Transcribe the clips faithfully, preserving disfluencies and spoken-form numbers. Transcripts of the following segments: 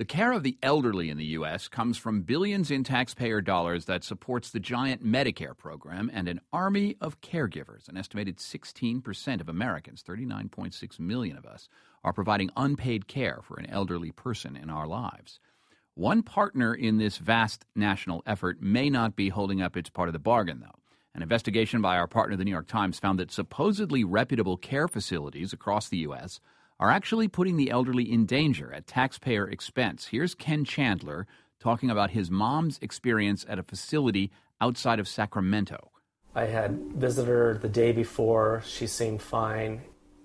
The care of the elderly in the U S comes from billions in taxpayer dollars that supports the giant Medicare program and an army of caregivers. An estimated sixteen percent of Americans, thirty-nine point six million of us, are providing unpaid care for an elderly person in our lives. One partner in this vast national effort may not be holding up its part of the bargain, though. An investigation by our partner, the New York Times, found that supposedly reputable care facilities across the U S are actually putting the elderly in danger at taxpayer expense. Here's Ken Chandler talking about his mom's experience at a facility outside of Sacramento. I had visited her the day before. She seemed fine.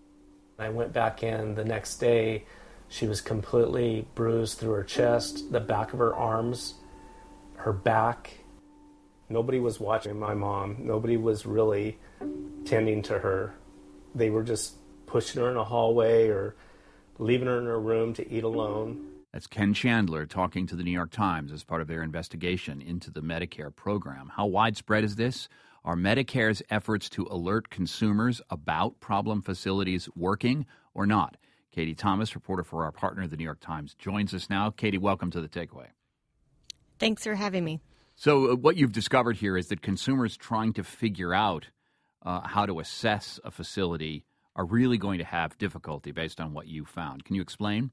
I went back in the next day. She was completely bruised through her chest, the back of her arms, her back. Nobody was watching my mom. Nobody was really tending to her. They were just pushing her in a hallway or leaving her in her room to eat alone. That's Ken Chandler talking to the New York Times as part of their investigation into the Medicare program. How widespread is this? Are Medicare's efforts to alert consumers about problem facilities working or not? Katie Thomas, reporter for our partner, the New York Times, joins us now. Katie, welcome to The Takeaway. Thanks for having me. So uh, what you've discovered here is that consumers trying to figure out uh, how to assess a facility are really going to have difficulty based on what you found. Can you explain?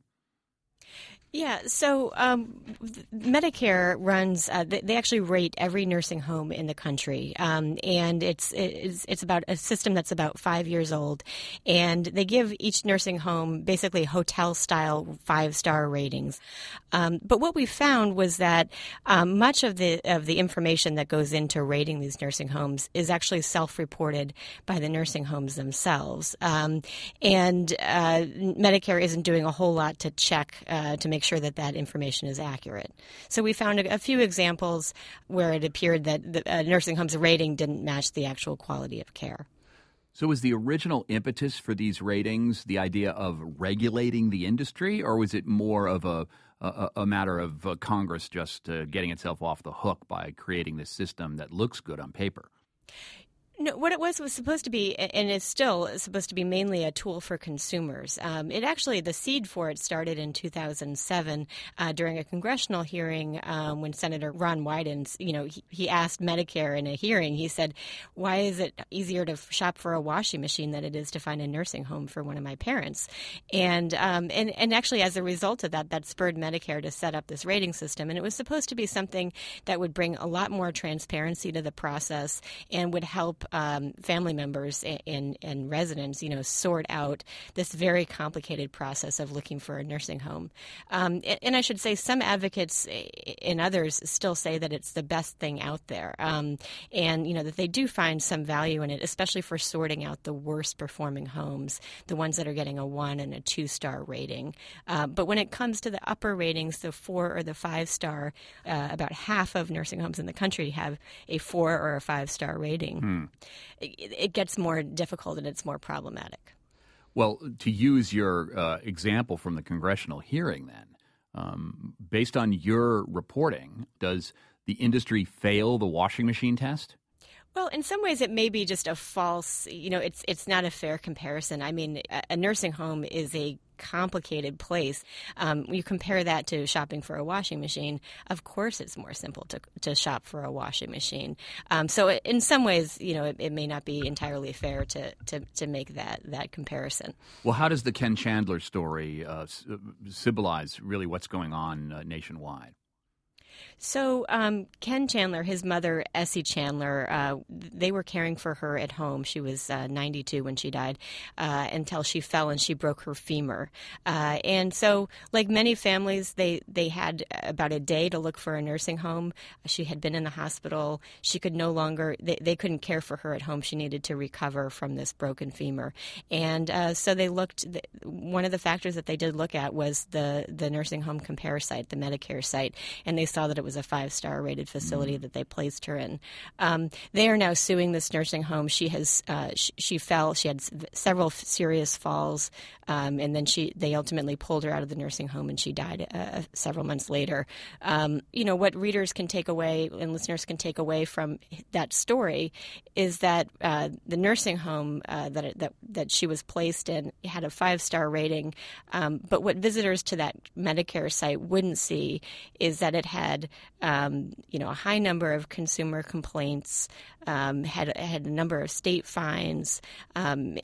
Yeah, so um, Medicare runs, uh, they, they actually rate every nursing home in the country, um, and it's, it's it's about a system that's about five years old, and they give each nursing home basically hotel-style five-star ratings. Um, but what we found was that um, much of the of the information that goes into rating these nursing homes is actually self-reported by the nursing homes themselves, um, and uh, Medicare isn't doing a whole lot to check uh, to make sure that that information is accurate. So we found a, a few examples where it appeared that the uh, nursing home's rating didn't match the actual quality of care. So was the original impetus for these ratings the idea of regulating the industry, or was it more of a, a, a matter of uh, Congress just uh, getting itself off the hook by creating this system that looks good on paper? No, what it was was supposed to be, and is still supposed to be, mainly a tool for consumers. Um, it actually, the seed for it started in two thousand seven uh, during a congressional hearing um, when Senator Ron Wyden, you know, he, he asked Medicare in a hearing. He said, "Why is it easier to shop for a washing machine than it is to find a nursing home for one of my parents?" And um, and and actually, as a result of that, that spurred Medicare to set up this rating system. And it was supposed to be something that would bring a lot more transparency to the process and would help Um, family members and, and residents, you know, sort out this very complicated process of looking for a nursing home. Um, and, and I should say some advocates and others still say that it's the best thing out there. Um, and, you know, that they do find some value in it, especially for sorting out the worst performing homes, the ones that are getting a one and a two star rating. Uh, but when it comes to the upper ratings, the four or the five star, uh, about half of nursing homes in the country have a four or a five star rating. Hmm. It, it gets more difficult and it's more problematic. Well, to use your uh, example from the congressional hearing then, um, based on your reporting, does the industry fail the washing machine test? Well, in some ways, it may be just a false, you know, it's it's not a fair comparison. I mean, a, a nursing home is a complicated place. Um, you compare that to shopping for a washing machine, of course it's more simple to to shop for a washing machine. Um, so it, in some ways, you know, it, it may not be entirely fair to, to, to make that, that comparison. Well, how does the Ken Chandler story uh, symbolize really what's going on uh, nationwide? So um, Ken Chandler, his mother, Essie Chandler, uh, they were caring for her at home. She was uh, ninety-two when she died uh, until she fell and she broke her femur. Uh, and so like many families, they, they had about a day to look for a nursing home. She had been in the hospital. She could no longer, they, they couldn't care for her at home. She needed to recover from this broken femur. And uh, so they looked, one of the factors that they did look at was the, the nursing home compare site, the Medicare site, and they saw saw that it was a five-star rated facility mm. that they placed her in. Um, they are now suing this nursing home. She has uh, she, she fell. She had s- several f- serious falls, um, and then she they ultimately pulled her out of the nursing home, and she died uh, several months later. Um, you know, what readers can take away and listeners can take away from that story is that uh, the nursing home uh, that it, that that she was placed in had a five-star rating, um, but what visitors to that Medicare site wouldn't see is that it had, um, you know, a high number of consumer complaints, um, had had a number of state fines, um,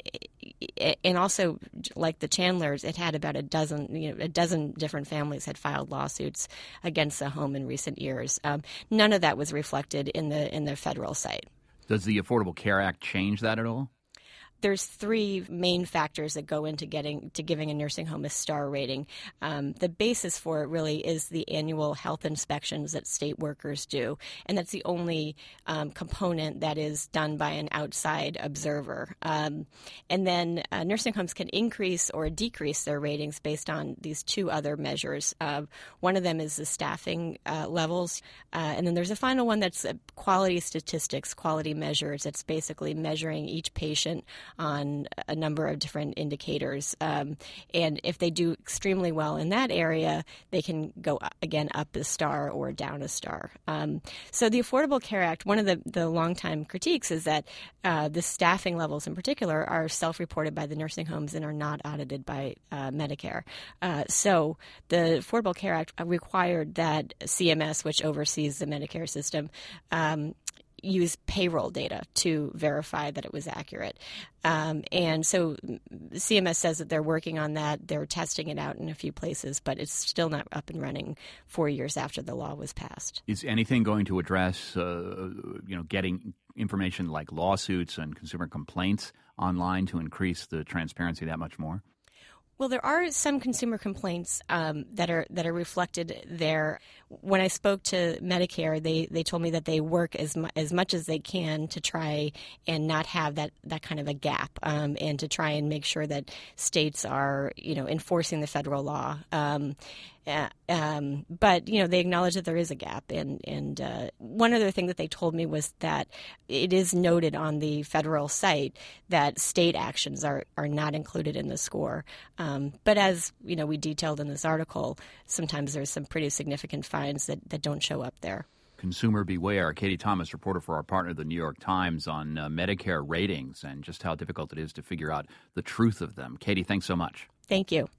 and also, like the Chandlers, it had about a dozen, you know, a dozen different families had filed lawsuits against the home in recent years. Um, none of that was reflected in the in the federal site. Does the Affordable Care Act change that at all? There's three main factors that go into getting to giving a nursing home a star rating. Um, the basis for it really is the annual health inspections that state workers do, and that's the only um, component that is done by an outside observer. Um, and then uh, nursing homes can increase or decrease their ratings based on these two other measures. Uh, one of them is the staffing uh, levels, uh, and then there's a final one that's uh, quality statistics, quality measures. It's basically measuring each patient on a number of different indicators. Um, and if they do extremely well in that area, they can go, again, up a star or down a star. Um, so the Affordable Care Act, one of the, the longtime critiques is that uh, the staffing levels in particular are self-reported by the nursing homes and are not audited by uh, Medicare. Uh, so the Affordable Care Act required that C M S, which oversees the Medicare system, um, use payroll data to verify that it was accurate. Um, and so C M S says that they're working on that. They're testing it out in a few places, but it's still not up and running four years after the law was passed. Is anything going to address, uh, you know, getting information like lawsuits and consumer complaints online to increase the transparency that much more? Well, there are some consumer complaints um, that are that are reflected there. When I spoke to Medicare, they, they told me that they work as mu- as much as they can to try and not have that, that kind of a gap, um, and to try and make sure that states are, you know, enforcing the federal law. Um, Uh, um, but, you know, they acknowledge that there is a gap. And, and uh, one other thing that they told me was that it is noted on the federal site that state actions are, are not included in the score. Um, but as, you know, we detailed in this article, sometimes there's some pretty significant fines that, that don't show up there. Consumer beware. Katie Thomas, reporter for our partner, the New York Times, on uh, Medicare ratings and just how difficult it is to figure out the truth of them. Katie, thanks so much. Thank you.